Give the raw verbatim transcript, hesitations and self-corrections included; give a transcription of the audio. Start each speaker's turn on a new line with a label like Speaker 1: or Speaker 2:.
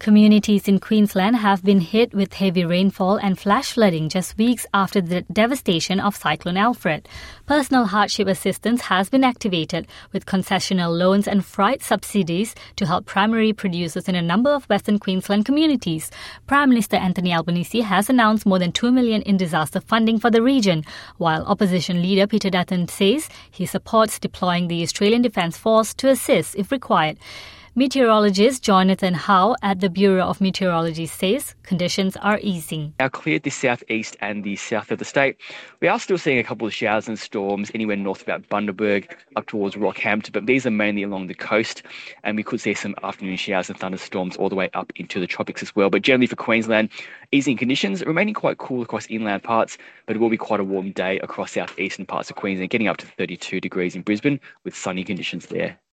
Speaker 1: Communities in Queensland have been hit with heavy rainfall and flash flooding just weeks after the devastation of Cyclone Alfred. Personal hardship assistance has been activated with concessional loans and freight subsidies to help primary producers in a number of Western Queensland communities. Prime Minister Anthony Albanese has announced more than two million dollars in disaster funding for the region, while opposition leader Peter Dutton says he supports deploying the Australian Defence Force to assist if required. Meteorologist Jonathan Howe at the Bureau of Meteorology says conditions are easing.
Speaker 2: Now cleared the southeast and the south of the state. We are still seeing a couple of showers and storms anywhere north about Bundaberg up towards Rockhampton, but these are mainly along the coast, and we could see some afternoon showers and thunderstorms all the way up into the tropics as well. But generally for Queensland, easing conditions, remaining quite cool across inland parts, but it will be quite a warm day across southeastern parts of Queensland, getting up to thirty-two degrees in Brisbane with sunny conditions there.